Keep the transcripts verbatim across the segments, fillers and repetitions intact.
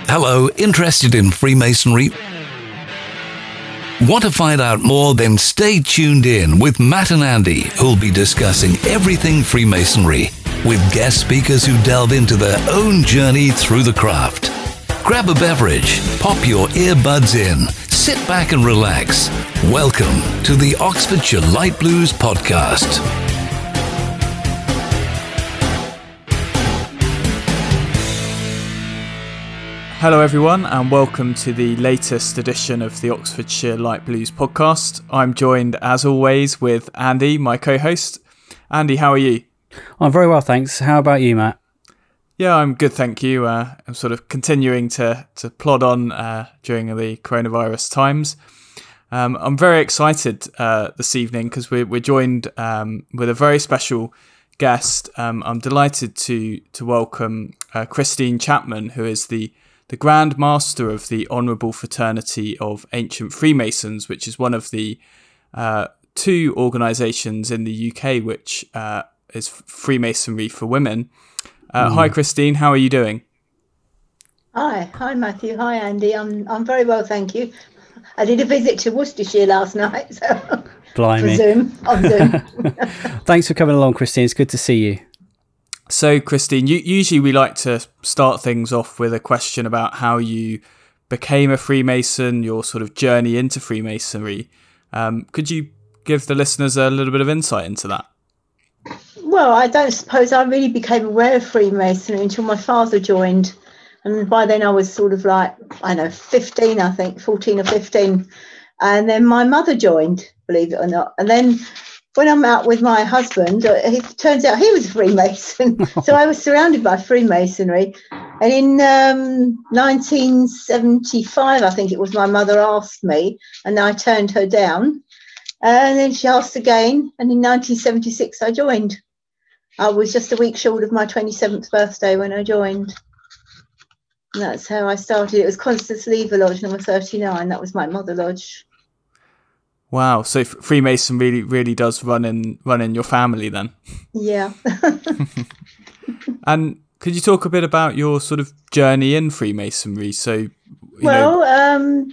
Hello, interested in Freemasonry? Want to find out more? Then stay tuned in with Matt and Andy, who'll be discussing everything Freemasonry with guest speakers who delve into their own journey through the craft. Grab a beverage, pop your earbuds in, sit back and relax. Welcome to the Oxfordshire Light Blues podcast. Hello everyone and welcome to the latest edition of the Oxfordshire Light Blues podcast. I'm joined as always with Andy, my co-host. Andy, how are you? I'm very well, thanks. How about you, Matt? Yeah, I'm good, thank you. Uh, I'm sort of continuing to, to plod on uh, during the coronavirus times. Um, I'm very excited uh, this evening because we're, we're joined um, with a very special guest. Um, I'm delighted to to welcome uh, Christine Chapman, who is the the Grand Master of the Honourable Fraternity of Ancient Freemasons, which is one of the uh, two organisations in the U K which uh, is Freemasonry for women. Uh, mm. Hi, Christine. How are you doing? Hi, hi, Matthew. Hi, Andy. I'm I'm very well, thank you. I did a visit to Worcestershire last night, so Blimey. on Zoom. On Zoom. Thanks for coming along, Christine. It's good to see you. So, Christine, you, usually we like to start things off with a question about how you became a Freemason, your sort of journey into Freemasonry. Um, could you give the listeners a little bit of insight into that? Well, I don't suppose I really became aware of Freemasonry until my father joined. And by then I was sort of like, I don't know, fifteen, I think, fourteen or fifteen. And then my mother joined, believe it or not. And then when I'm out with my husband, it turns out he was a Freemason. So I was surrounded by Freemasonry. And in um, nineteen seventy-five, I think it was, my mother asked me, and I turned her down. And then she asked again. And in nineteen seventy-six, I joined. I was just a week short of my twenty-seventh birthday when I joined. And that's how I started. It was Constance Lever Lodge, number thirty-nine. That was my mother lodge. Wow, so Freemason really, really does run in run in your family then. Yeah. And could you talk a bit about your sort of journey in Freemasonry? So, you well, know... um,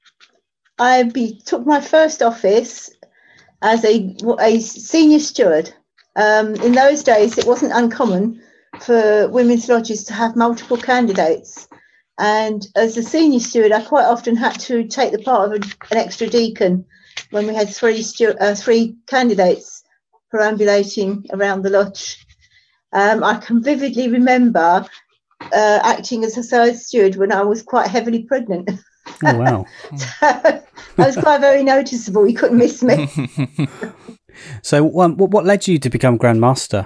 I be, took my first office as a a senior steward. Um, in those days, it wasn't uncommon for women's lodges to have multiple candidates. And as a senior steward, I quite often had to take the part of a, an extra deacon when we had three stu- uh, three candidates perambulating around the lodge. Um, I can vividly remember uh, acting as a third steward when I was quite heavily pregnant. Oh, wow. So I was quite very noticeable. You couldn't miss me. So um, what led you to become Grand Master?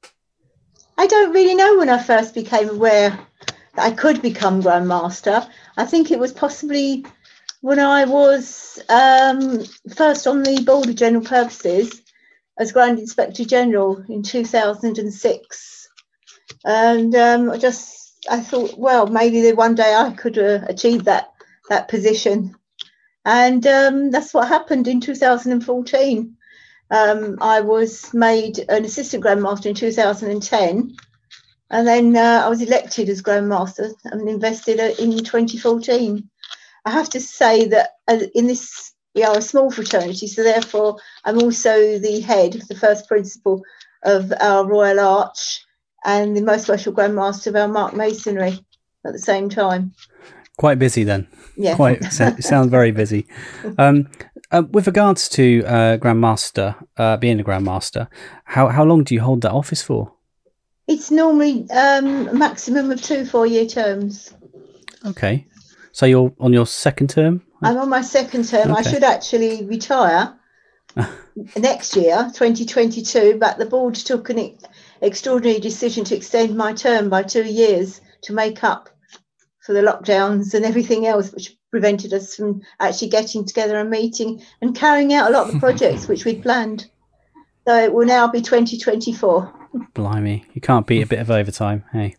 I don't really know when I first became aware that I could become Grand Master. I think it was possibly when I was um, first on the Board of General Purposes as Grand Inspector General in two thousand six. And um, I just, I thought, well, maybe one day I could uh, achieve that, that position. And um, that's what happened in two thousand fourteen. Um, I was made an Assistant Grand Master in two thousand ten. And then uh, I was elected as Grand Master and invested in twenty fourteen. I have to say that in this, we are a small fraternity, so therefore I'm also the head, the first principal of our Royal Arch and the most special Grand Master of our Mark Masonry at the same time. Quite busy then. Yeah. Quite, sounds very busy. Um, uh, with regards to uh, Grand Master, uh, being a Grand Master, how, how long do you hold that office for? It's normally um, a maximum of two four-year terms. Okay. So you're on your second term? I'm on my second term. Okay. I should actually retire next year, twenty twenty-two, but the board took an e- extraordinary decision to extend my term by two years to make up for the lockdowns and everything else, which prevented us from actually getting together and meeting and carrying out a lot of the projects which we'd planned. So it will now be twenty twenty-four. Blimey, you can't beat a bit of overtime, hey?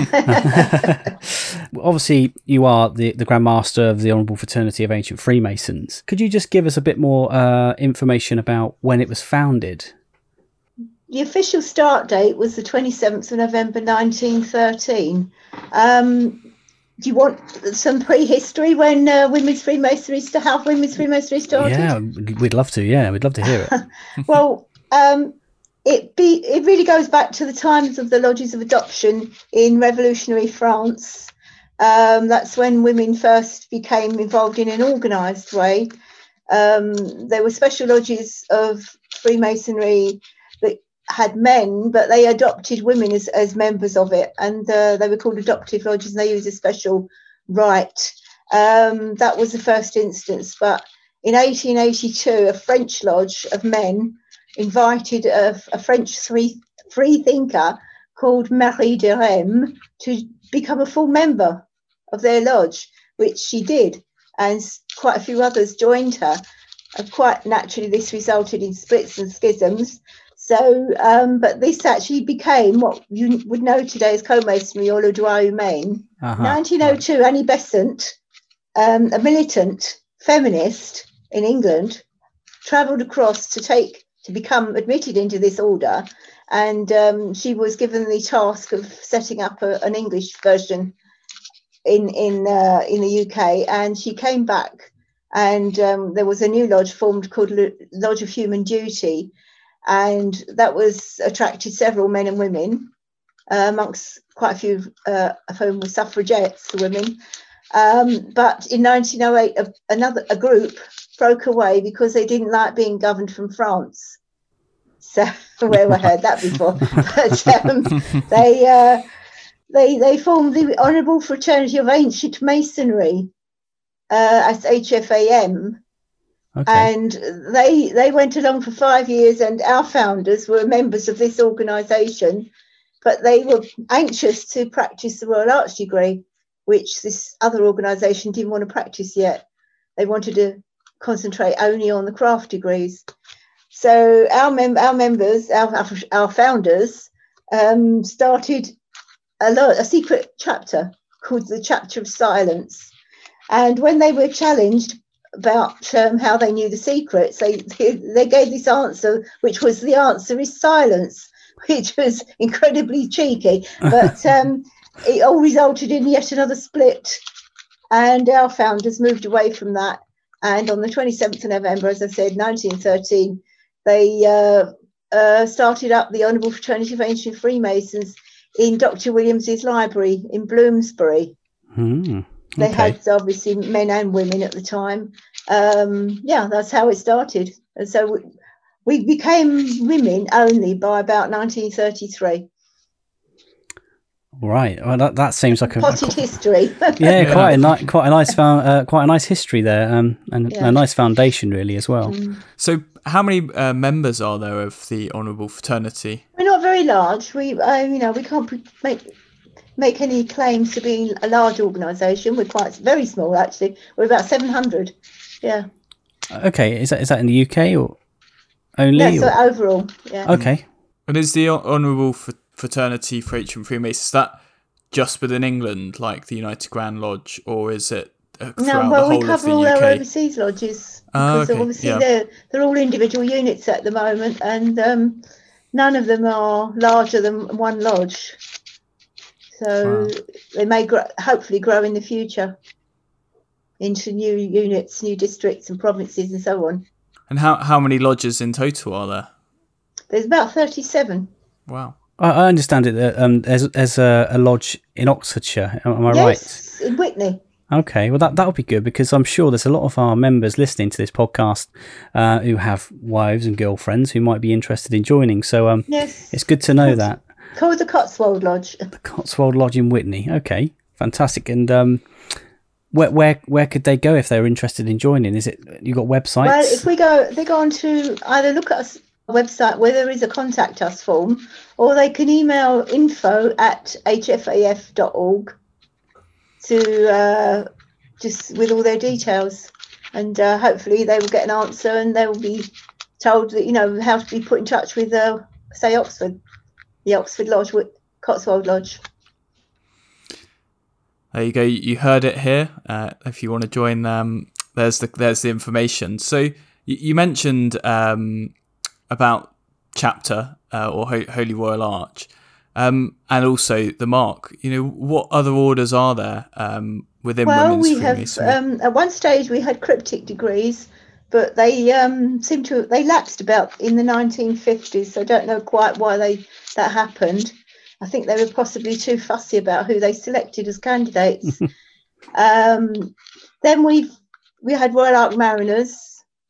Obviously, you are the, the Grand Master of the Honourable Fraternity of Ancient Freemasons. Could you just give us a bit more uh, information about when it was founded? The official start date was the twenty-seventh of November nineteen thirteen. Um, do you want some prehistory when uh, women's Freemasonry st- how women's Freemasonry started? Yeah, we'd love to. Yeah, we'd love to hear it. Well, um, it be it really goes back to the times of the lodges of adoption in revolutionary France. Um, that's when women first became involved in an organised way. Um, there were special lodges of Freemasonry that had men, but they adopted women as, as members of it, and uh, they were called adoptive lodges, and they used a special rite. Um, that was the first instance, but in eighteen eighty-two, a French lodge of men invited a, a French free, free thinker called Marie de Rem to become a full member of their lodge, which she did, and quite a few others joined her. And quite naturally, this resulted in splits and schisms. So, um, but this actually became what you would know today as co-masonry or le droit humain. Uh-huh. nineteen oh two, Annie Besant, um, a militant feminist in England, travelled across to take to become admitted into this order, and um, she was given the task of setting up a, an English version in in uh, in the U K, and she came back, and um, there was a new lodge formed called Lodge of Human Duty. And that was attracted several men and women, uh, amongst quite a few uh, of whom were suffragettes, women. Um, but in nineteen oh eight, a, another a group broke away because they didn't like being governed from France. So where I heard that before, but um, they uh, they they formed the Honourable Fraternity of Ancient Masonry uh, as H F A M. Okay. And they they went along for five years, and our founders were members of this organisation, but they were anxious to practice the Royal Arch degree, which this other organisation didn't want to practice yet. They wanted to concentrate only on the craft degrees. So our mem- our members, our our, our founders, um, started a, lo- a secret chapter called the Chapter of Silence, and when they were challenged about um, how they knew the secrets, they they gave this answer, which was the answer is silence, which was incredibly cheeky, but um, it all resulted in yet another split, and our founders moved away from that. And on the twenty-seventh of November, as I said, nineteen thirteen, they uh, uh, started up the Honourable Fraternity of Ancient Freemasons in Doctor Williams's library in Bloomsbury. Mm. They Okay. had obviously men and women at the time. Um, yeah, that's how it started. And so we, we became women only by about nineteen thirty-three. Right. Well, that, that seems like a potted history. yeah, yeah, quite a ni- quite a nice found, uh, quite a nice history there, um, and Yeah. a nice foundation really as well. Mm. So, how many uh, members are there of the Honourable Fraternity? We're not very large. We, uh, you know, we can't pre- make make any claims to being a large organisation. We're quite very small, actually. We're about seven hundred. Yeah. Okay, is that is that in the U K or only? Yeah. So or? overall, yeah. Okay. And is the Honourable Fr- Fraternity for Ancient Freemasons, is that just within England, like the United Grand Lodge, or is it uh, throughout No, well, the we whole of cover the all U K? our overseas lodges Oh, because okay, obviously yeah. they're they're all individual units at the moment, and um, none of them are larger than one lodge. So Wow. they may grow, hopefully grow in the future into new units, new districts and provinces and so on. And how, how many lodges in total are there? There's about thirty-seven. Wow. I, I understand it. That, um, there's there's a, a lodge in Oxfordshire. Am, am I Yes, in Whitney. right? Okay. Well, that that would be good because I'm sure there's a lot of our members listening to this podcast uh, who have wives and girlfriends who might be interested in joining. So um, Yes. it's good to know that. Called the Cotswold Lodge. The Cotswold Lodge in Whitney. Okay, fantastic. And um, where where where could they go if they were interested in joining? Is it you got websites? Well, if we go, they go on to either look at us website where there is a contact us form, or they can email info at h f a f dot org to uh, just with all their details, and uh, hopefully they will get an answer and they will be told that you know how to be put in touch with uh, say Oxford, the Oxford Lodge, Cotswold Lodge. There you go. You heard it here. Uh, if you want to join, um, there's the there's the information. So you, you mentioned um, about chapter uh, or Ho- Holy Royal Arch. um, and also the Mark. You know, what other orders are there um, within well, women's we have Freemasonry? um, at one stage we had cryptic degrees, but they um, seem to they lapsed about in the nineteen fifties. So I don't know quite why they that happened. I think they were possibly too fussy about who they selected as candidates. um, then we we had Royal Ark Mariners.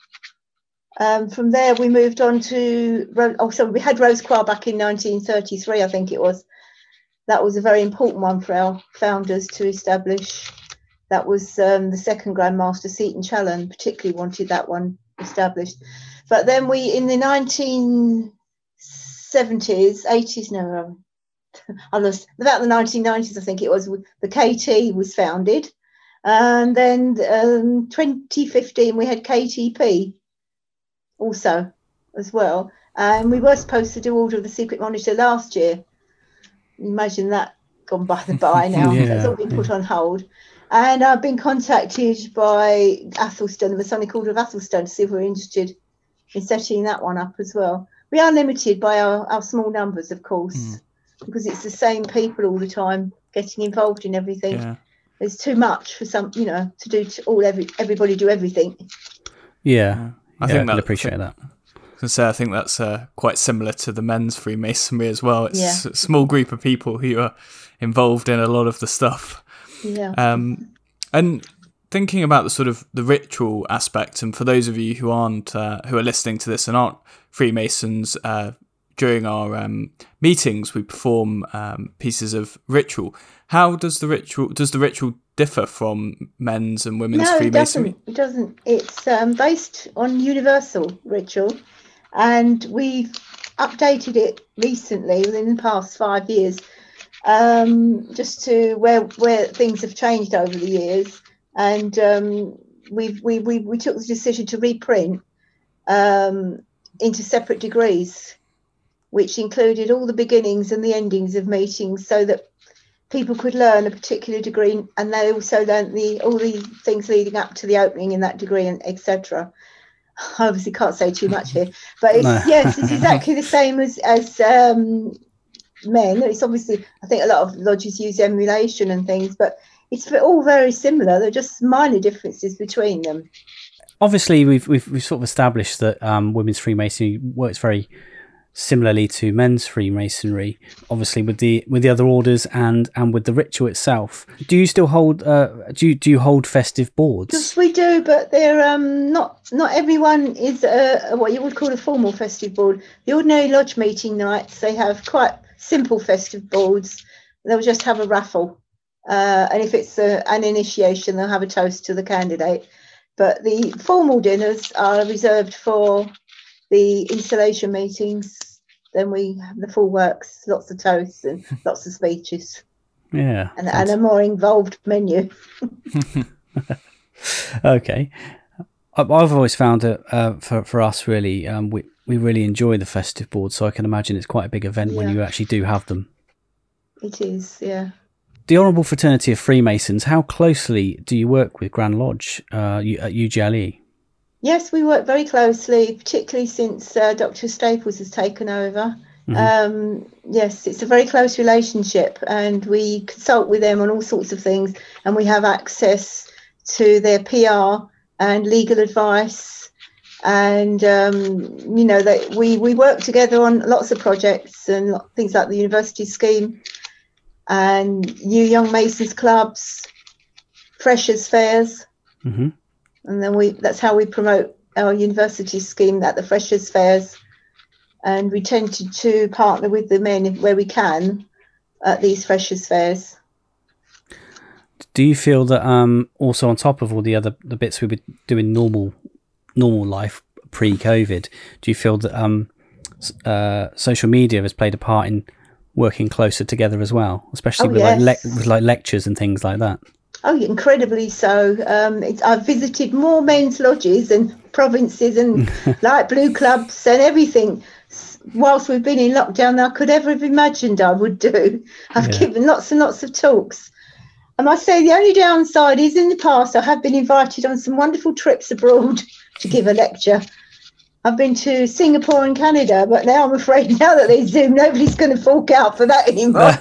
Um, from there, we moved on to, oh, so we had Rose Croix back in nineteen thirty-three, I think it was. That was a very important one for our founders to establish. That was um, the second Grand Master, Seton Challen, particularly wanted that one established. But then we, in the nineteen seventies, eighties, no, I lost, about the nineteen nineties, I think it was, the K T was founded. And then um, twenty fifteen, we had K T P. Also, as well, and we were supposed to do Order of the Secret Monitor last year. Imagine that gone by the by now. Yeah, That's all been put yeah. on hold. And I've been contacted by Athelstan, the Masonic Order of Athelstan, to see if we're interested in setting that one up as well. We are limited by our, our small numbers, of course, mm. because it's the same people all the time getting involved in everything. Yeah. There's too much for some, you know, to do to all every everybody do everything. Yeah. yeah. I yeah, think I that, appreciate I think, that. I was gonna say, I think that's uh, quite similar to the men's Freemasonry as well. It's yeah. a small group of people who are involved in a lot of the stuff. Yeah. Um, and thinking about the sort of the ritual aspect, and for those of you who aren't uh, who are listening to this and aren't Freemasons, uh, during our um, meetings we perform um, pieces of ritual. How does the ritual does the ritual differ from men's and women's no, Freemasonry? No, it doesn't. It doesn't. It's um, based on universal ritual, and we've updated it recently within the past five years, um, just to where where things have changed over the years, and um, we've we we we took the decision to reprint um, into separate degrees, which included all the beginnings and the endings of meetings, so that people could learn a particular degree, and they also learned the all the things leading up to the opening in that degree, and et cetera. I obviously can't say too much here, but it's, No. yes, it's exactly the same as as um, men. It's obviously, I think a lot of lodges use emulation and things, but it's all very similar. There are just minor differences between them. Obviously, we've we've, we've sort of established that um, women's Freemasonry works very similarly to men's Freemasonry, obviously with the with the other orders and and with the ritual itself. Do you still hold uh do you do you hold festive boards? Yes, we do, but they're um not not everyone is a, a what you would call a formal festive board. The ordinary lodge meeting nights, they have quite simple festive boards. They'll just have a raffle, uh, and if it's a, an initiation, they'll have a toast to the candidate. But the formal dinners are reserved for the installation meetings. Then we have the full works, lots of toasts and lots of speeches. Yeah. And, and a more involved menu. Okay. I've always found that uh, for, for us, really, um, we, we really enjoy the festive board. So I can imagine it's quite a big event Yeah. when you actually do have them. It is, yeah. The Honourable Fraternity of Freemasons, how closely do you work with Grand Lodge uh, at U G L E? Yes, we work very closely, particularly since uh, Doctor Staples has taken over. Mm-hmm. Um, yes, it's a very close relationship, and we consult with them on all sorts of things, and we have access to their P R and legal advice, and um, you know that we we work together on lots of projects and things like the university scheme and new young Masons clubs, freshers fairs. Mm-hmm. And then we that's how we promote our university scheme at the freshers fairs. And we tend to, to partner with the men where we can at these freshers fairs. Do you feel that um, also on top of all the other the bits we were doing normal normal life pre-COVID, do you feel that um, uh, social media has played a part in working closer together as well, especially oh, with, yes. like, le- with like lectures and things like that? Oh, incredibly so. Um, it's, I've visited more men's lodges and provinces and light blue clubs and everything whilst we've been in lockdown than I could ever have imagined I would do. I've Yeah. given lots and lots of talks. I must say the only downside is in the past I have been invited on some wonderful trips abroad to give a lecture. I've been to Singapore and Canada, but now I'm afraid now that there's Zoom, nobody's going to fork out for that anymore.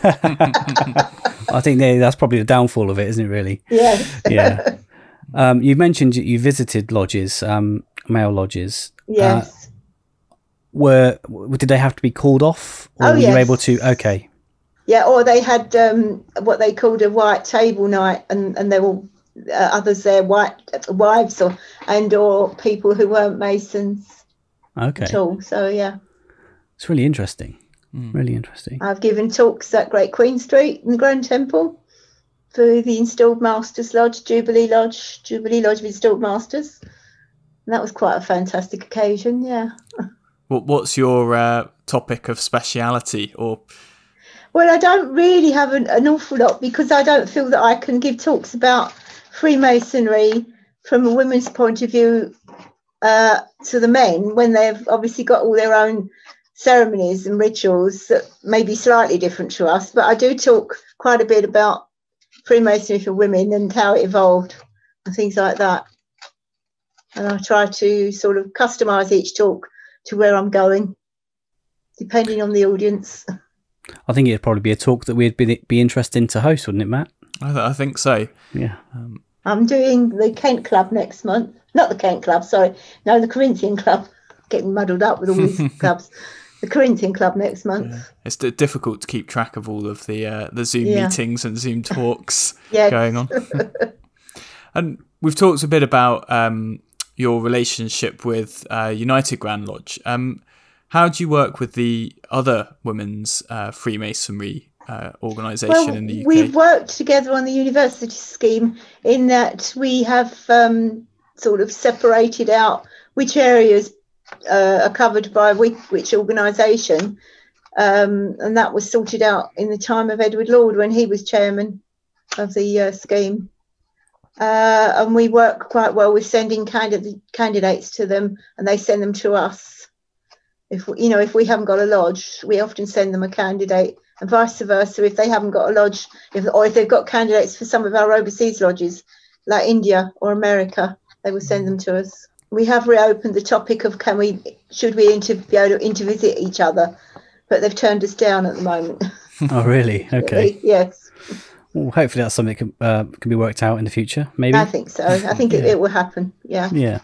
I think they, that's probably the downfall of it, isn't it, really? Yes. Yeah. Um, you mentioned you visited lodges, um, male lodges. Yes. Uh, were Did they have to be called off? Or Oh, were yes. you able to? Okay. Yeah, or they had um, what they called a white table night, and, and there were uh, others there, white wives or and or people who weren't Masons Okay. at all. So, yeah. It's really interesting. Mm. Really interesting. I've given talks at Great Queen Street in the Grand Temple for the Installed Masters Lodge, Jubilee Lodge, Jubilee Lodge of Installed Masters. And that was quite a fantastic occasion, yeah. What What's your uh, topic of speciality? Or Well, I don't really have an, an awful lot because I don't feel that I can give talks about Freemasonry from a women's point of view uh, to the men when they've obviously got all their own ceremonies and rituals that may be slightly different to us. But I do talk quite a bit about Freemasonry for women and how it evolved and things like that. And I try to sort of customise each talk to where I'm going, depending on the audience. I think it'd probably be a talk that we'd be, be interested in to host, wouldn't it, Matt? I, th- I think so. Yeah. Um, I'm doing the Kent Club next month. Not the Kent Club, sorry. No, the Corinthian Club. Getting muddled up with all these clubs. The Corinthian Club next month. Yeah. It's d- difficult to keep track of all of the uh, the Zoom yeah. meetings and Zoom talks yes. going on. And we've talked a bit about um, your relationship with uh, United Grand Lodge. Um, how do you work with the other women's uh, Freemasonry uh, organisation well, in the U K? We've worked together on the university scheme in that we have um, sort of separated out which areas uh, are covered by which, which organisation. Um, and that was sorted out in the time of Edward Lord when he was chairman of the uh, scheme. Uh, and we work quite well with sending candid- candidates to them, and they send them to us. If we, you know, if we haven't got a lodge, we often send them a candidate, and vice versa. If they haven't got a lodge, if, or if they've got candidates for some of our overseas lodges, like India or America, they will send them to us. We have reopened the topic of can we, should we inter- be able to intervisit each other, but they've turned us down at the moment. Oh, really? Okay. Yes. Well, hopefully that's something that can, uh, can be worked out in the future, maybe. I think so. I think yeah. it, it will happen. Yeah. Yeah.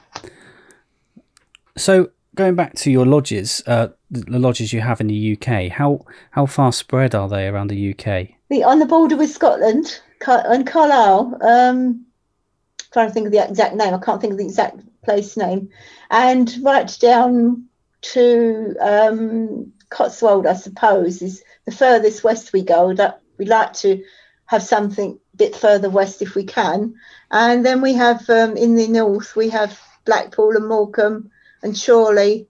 So going back to your lodges, uh, the, the lodges you have in the U K, how how far spread are they around the U K? The on the border with Scotland and Carlisle. Um, trying to think of the exact name. I can't think of the exact place name. And right down to um, Cotswold, I suppose, is the furthest west we go. That we'd like to have something a bit further west if we can. And then we have um, in the north, we have Blackpool and Morecambe and Chorley.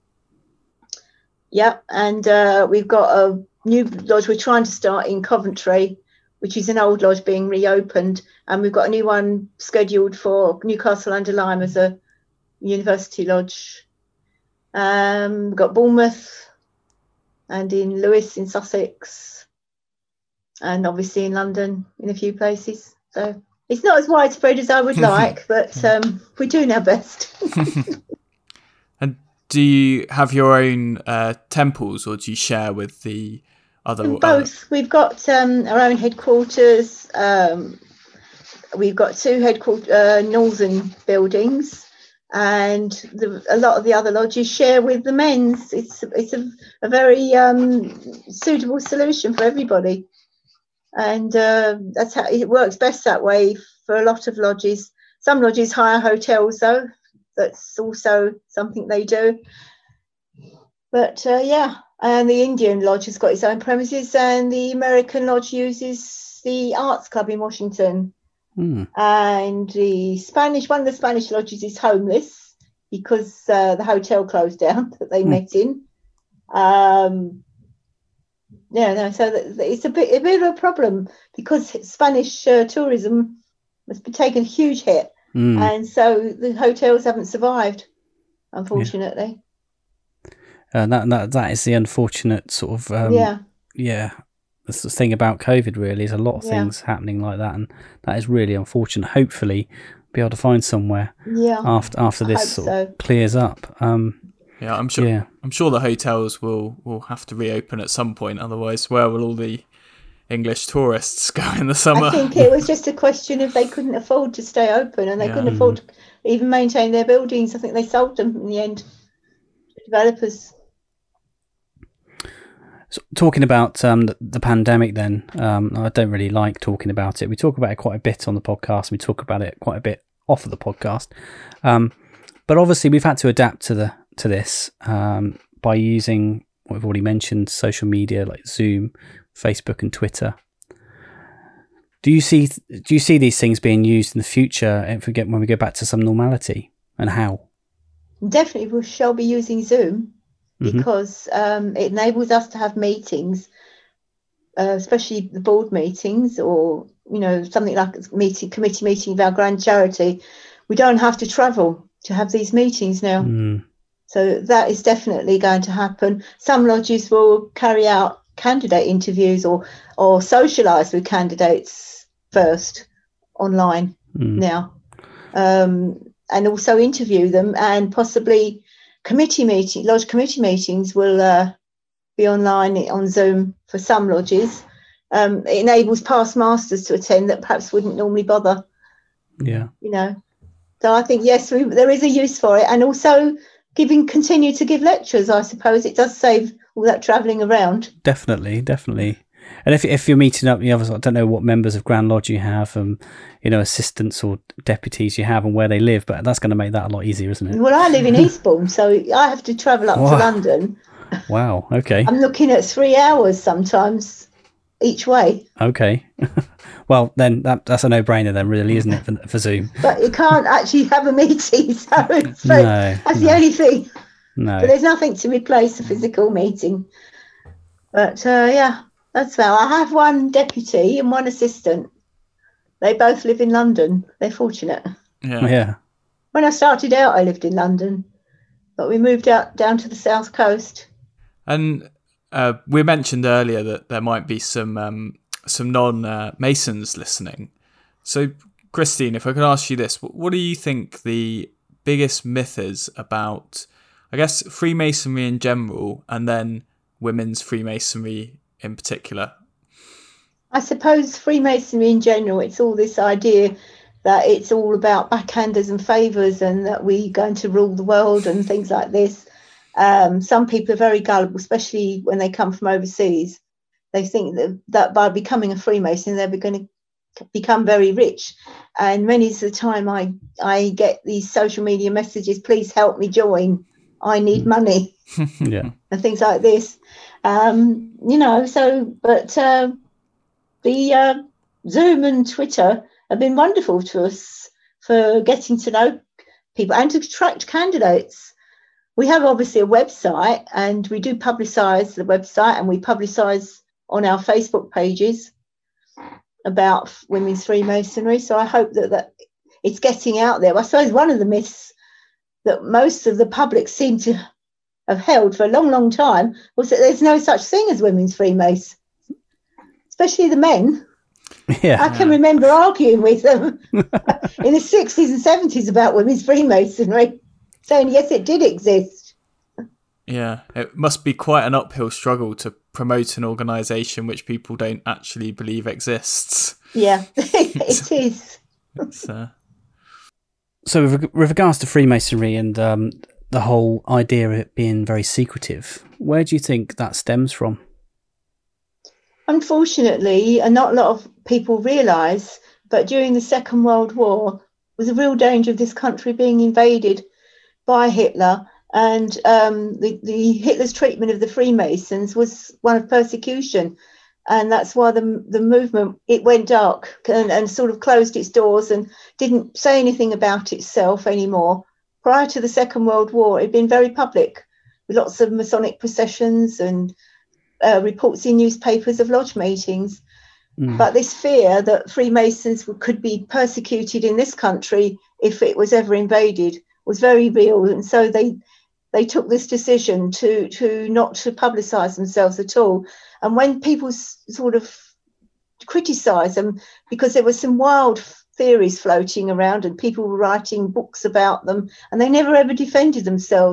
Yep. And uh, we've got a new lodge we're trying to start in Coventry, which is an old lodge being reopened. And we've got a new one scheduled for Newcastle under Lyme as a university lodge. Um, we've got Bournemouth and in Lewes in Sussex. And obviously in London in a few places. So it's not as widespread as I would like, but um, we're doing our best. And do you have your own uh, temples, or do you share with the other? Both. Uh, We've got um, our own headquarters. Um, we've got two headquarters, uh, northern buildings, and the, a lot of the other lodges share with the men's. It's it's a, a very um, suitable solution for everybody. And uh, that's how it works best that way for a lot of lodges. Some lodges hire hotels, though. That's also something they do. But uh, yeah, and the Indian lodge has got its own premises, and the American lodge uses the Arts Club in Washington. Mm. And the Spanish, one of the Spanish lodges is homeless because uh, the hotel closed down that they mm. met in. Um, Yeah, no, so it's a bit a bit of a problem because Spanish uh, tourism has been taken a huge hit, mm. and so the hotels haven't survived, unfortunately. Yeah. Uh, that that that is the unfortunate sort of um, yeah yeah. That's the thing about COVID. Really, is a lot of yeah. things happening like that, and that is really unfortunate. Hopefully, be able to find somewhere yeah after after this sort so. of clears up. Um, Yeah, I'm sure. Yeah. I'm sure the hotels will will have to reopen at some point. Otherwise, where will all the English tourists go in the summer? I think it was just a question of they couldn't afford to stay open, and they Yeah. couldn't afford to even maintain their buildings. I think they sold them in the end. Developers. So, talking about um, the, the pandemic, then um, I don't really like talking about it. We talk about it quite a bit on the podcast. We talk about it quite a bit off of the podcast, um, but obviously we've had to adapt to the to this um, by using what we've already mentioned: social media like Zoom, Facebook, and Twitter. Do you see do you see these things being used in the future if we get when we go back to some normality, and how? Definitely, we shall be using Zoom. Because um, it enables us to have meetings, uh, especially the board meetings, or you know something like a meeting committee meeting of our grand charity. We don't have to travel to have these meetings now, Mm. so that is definitely going to happen. Some lodges will carry out candidate interviews or or socialise with candidates first online Mm. now, um, and also interview them, and possibly. Committee meeting, lodge committee meetings will uh, be online on Zoom for some lodges. Um, it enables past masters to attend that perhaps wouldn't normally bother. Yeah. You know, so I think yes, we, there is a use for it, and also giving continue to give lectures. I suppose it does save all that travelling around. Definitely, definitely. And if if you're meeting up, you know, I don't know what members of Grand Lodge you have, um, you know, assistants or deputies you have, and where they live, but that's going to make that a lot easier, isn't it? Well, I live in Eastbourne, so I have to travel up Wow. to London. Wow. Okay. I'm looking at three hours sometimes each way. Okay. Well, then that that's a no-brainer, then, really, isn't it, for, for Zoom? But you can't actually have a meeting, so it's very, No, that's no. the only thing. No. But there's nothing to replace a physical meeting. But uh, yeah, that's well. I have one deputy and one assistant. They both live in London. They're fortunate. Yeah. Yeah. When I started out, I lived in London, but we moved out down to the south coast. And uh, we mentioned earlier that there might be some um, some non uh, Masons listening. So, Christine, if I could ask you this, what do you think the biggest myth is about, I guess, Freemasonry in general, and then women's Freemasonry in particular? I suppose Freemasonry in general, it's all this idea that it's all about backhanders and favours, and that we're going to rule the world and things like this. Um, some people are very gullible, especially when they come from overseas. They think that, that by becoming a Freemason, they're going to become very rich. And many of the time I, I get these social media messages, please help me join. I need money. Yeah. And things like this. Um, you know, so, but uh, the uh, Zoom and Twitter have been wonderful to us for getting to know people and to attract candidates. We have obviously a website, and we do publicise the website, and we publicise on our Facebook pages about women's Freemasonry. So I hope that, that it's getting out there. I suppose one of the myths that most of the public seem to have held for a long, long time was that there's no such thing as women's Freemasons, especially the men. Yeah. I can remember arguing with them in the sixties and seventies about women's Freemasonry, saying yes, it did exist. Yeah, it must be quite an uphill struggle to promote an organisation which people don't actually believe exists. Yeah, it is. It's, uh... So with, with regards to Freemasonry and um, the whole idea of it being very secretive, where do you think that stems from? Unfortunately, and not a lot of people realise, but during the Second World War, there was a real danger of this country being invaded by Hitler, and um, the, the Hitler's treatment of the Freemasons was one of persecution, and that's why the the movement, it went dark and, and sort of closed its doors and didn't say anything about itself anymore. Prior to the Second World War, it had been very public, with lots of Masonic processions and uh, reports in newspapers of lodge meetings. Mm. But this fear that Freemasons could be persecuted in this country if it was ever invaded was very real, and so they they took this decision to to not to publicise themselves at all. And when people s- sort of criticised them, because there were some wild theories floating around and people were writing books about them, and they never ever defended themselves.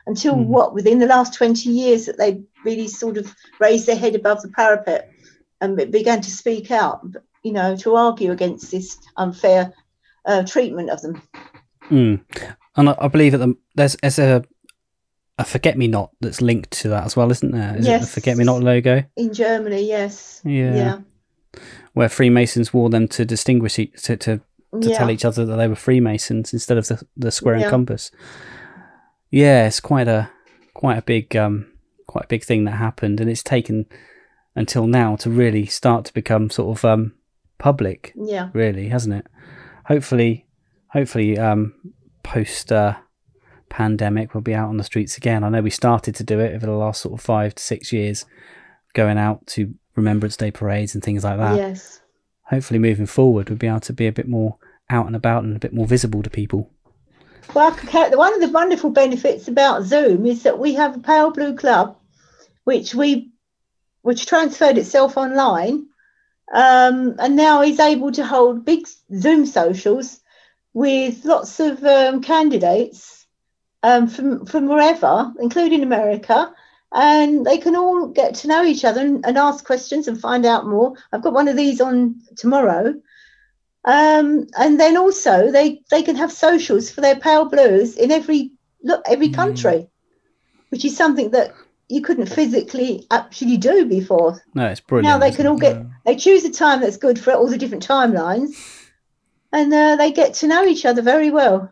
until Mm. what, within the last twenty years that they really sort of raised their head above the parapet and be- began to speak out, you know, to argue against this unfair uh, treatment of them. Mm. And I, I believe that the, there's, there's a, a forget-me-not that's linked to that as well, isn't there? Is Yes. it the forget-me-not logo? In Germany, yes. Yeah. Yeah. Where Freemasons wore them to distinguish, e- to, to, to yeah. tell each other that they were Freemasons instead of the, the square and Yeah. compass. Yeah, it's quite a quite a big um quite a big thing that happened, and it's taken until now to really start to become sort of um public, Yeah. really, hasn't it? Hopefully, hopefully, um, post uh, pandemic, we'll be out on the streets again. I know we started to do it over the last sort of five to six years, going out to Remembrance Day parades and things like that. Yes. Hopefully, moving forward, we'll be able to be a bit more out and about and a bit more visible to people. Well, I could count- one of the wonderful benefits about Zoom is that we have a Pale Blue Club, which we, which transferred itself online, um, and now is able to hold big Zoom socials with lots of um, candidates um, from from wherever, including America, and they can all get to know each other and, and ask questions and find out more. I've got one of these on tomorrow. Um, and then also they, they can have socials for their Pale Blues in every look every country, mm. which is something that you couldn't physically actually do before. No, it's brilliant. Now they can all get Yeah. they choose a time that's good for all the different timelines, and uh, they get to know each other very well.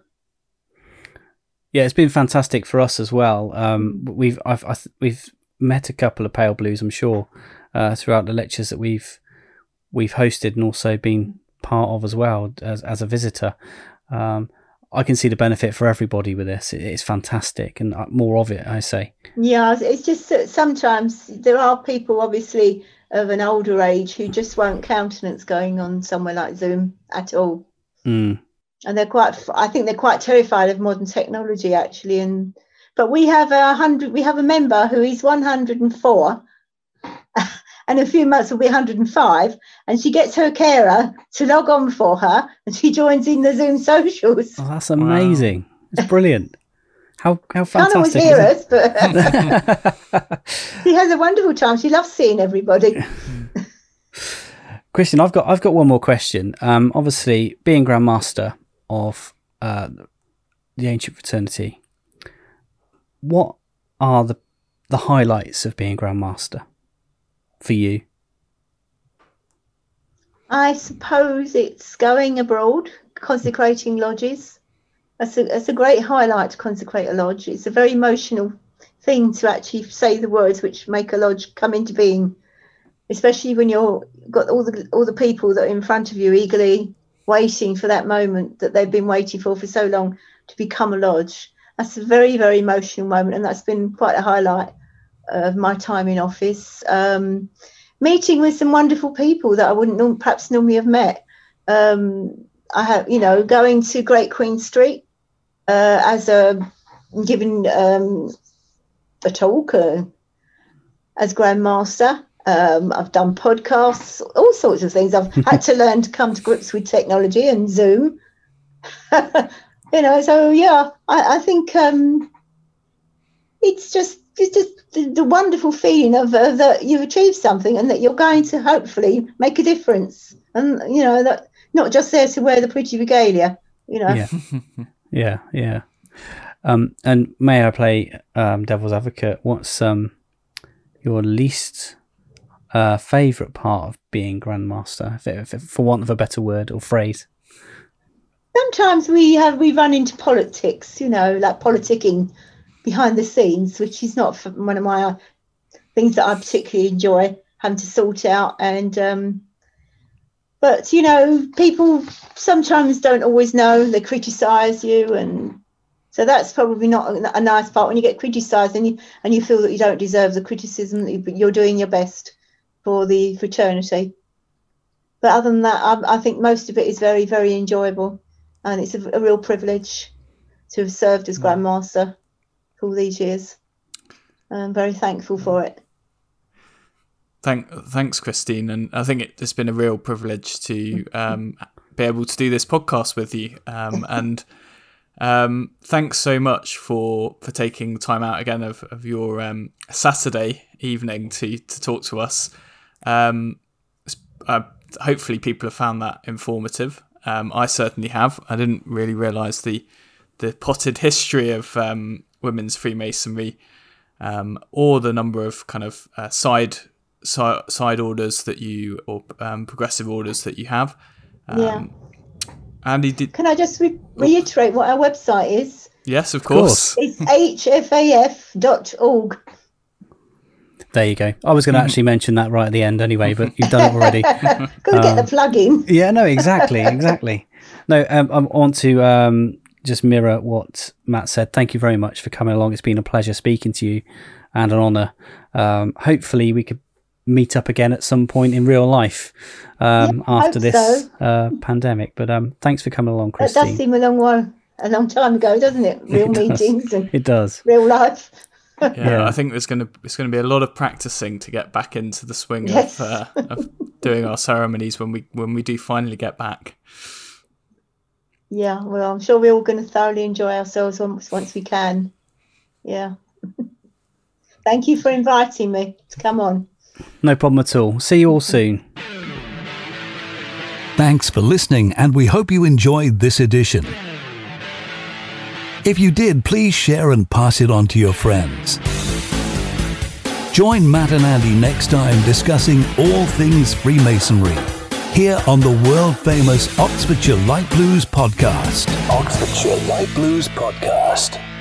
Yeah, it's been fantastic for us as well. Um, we've I've I've, we've met a couple of Pale Blues, I'm sure, uh, throughout the lectures that we've we've hosted and also been part of as well as as a visitor. um I can see the benefit for everybody with this. It, it's fantastic, and more of it, I say. Yeah, it's just that sometimes there are people obviously of an older age who just won't countenance going on somewhere like Zoom at all. Mm. And they're quite, I think they're quite terrified of modern technology actually. And but we have a hundred we have a member who is one hundred and four and in a few months will be one hundred and five, and she gets her carer to log on for her, and she joins in the Zoom socials. Oh, that's amazing. Wow. It's brilliant. How how fantastic. Can't always hear us, but she has a wonderful time. She loves seeing everybody. Christian, I've got I've got one more question. Um, obviously, being Grand Master of uh, the Ancient Fraternity, what are the the highlights of being Grand Master for you? I suppose it's going abroad, consecrating lodges. That's a, that's a great highlight, to consecrate a lodge. It's a very emotional thing to actually say the words which make a lodge come into being, especially when you've got all the all the people that are in front of you eagerly waiting for that moment that they've been waiting for for so long to become a lodge. That's a very, very emotional moment, and that's been quite a highlight of my time in office. Um, meeting with some wonderful people that I wouldn't norm- perhaps normally have met. Um, I have, you know, going to Great Queen Street uh, as a giving um, a talk uh, as Grand Master. Um, I've done podcasts, all sorts of things. I've had to learn to come to grips with technology and Zoom. You know, so yeah, I, I think um, it's just it's just the, the wonderful feeling of uh, that you've achieved something and that you're going to hopefully make a difference, and you know that not just there to wear the pretty regalia. You know. Yeah, yeah, yeah. Um, and may I play um, devil's advocate? What's um, your least uh, favourite part of being Grand Master, if it, if it, for want of a better word or phrase? Sometimes we have we run into politics, you know, like politicking behind the scenes, which is not one of my things that I particularly enjoy having to sort out. And um, but you know, people sometimes don't always know. They criticise you, and so that's probably not a, a nice part when you get criticised and you and you feel that you don't deserve the criticism, but you're doing your best for the fraternity. But other than that, I, I think most of it is very, very enjoyable. And it's a, a real privilege to have served as Grand Master for all these years. I'm very thankful for it. Thank, thanks, Christine. And I think it, it's been a real privilege to um, be able to do this podcast with you. Um, and Um, thanks so much for, for taking the time out again of, of your um, Saturday evening to, to talk to us. Um, uh, hopefully people have found that informative. Um, I certainly have. I didn't really realise the the potted history of um, women's Freemasonry, um, or the number of kind of uh, side, side side orders that you or um, progressive orders that you have. Um, yeah. Andy, did can I just re- reiterate what our website is? Yes, of course. It's h f a f dot org. There you go. I was going to actually mention that right at the end anyway, but you've done it already. Couldn't um, get the plug in. Yeah, no, exactly, exactly. No, um, I want to um, just mirror what Matt said. Thank you very much for coming along. It's been a pleasure speaking to you and an honour. Um, hopefully we could meet up again at some point in real life um, yeah, after this so. uh, pandemic. But um, thanks for coming along, Christine. It does seem a long while, a long time ago, doesn't it? Real it meetings and it does. real life. Yeah, Yeah. I think there's going to it's going to be a lot of practicing to get back into the swing Yes. of, uh, of doing our ceremonies when we when we do finally get back. Yeah, well, I'm sure we're all going to thoroughly enjoy ourselves once once we can. Yeah. Thank you for inviting me to come on. No problem at all. See you all soon. Thanks for listening, and we hope you enjoyed this edition. If you did, please share and pass it on to your friends. Join Matt and Andy next time discussing all things Freemasonry, here on the world-famous Oxfordshire Light Blues podcast. Oxfordshire Light Blues podcast.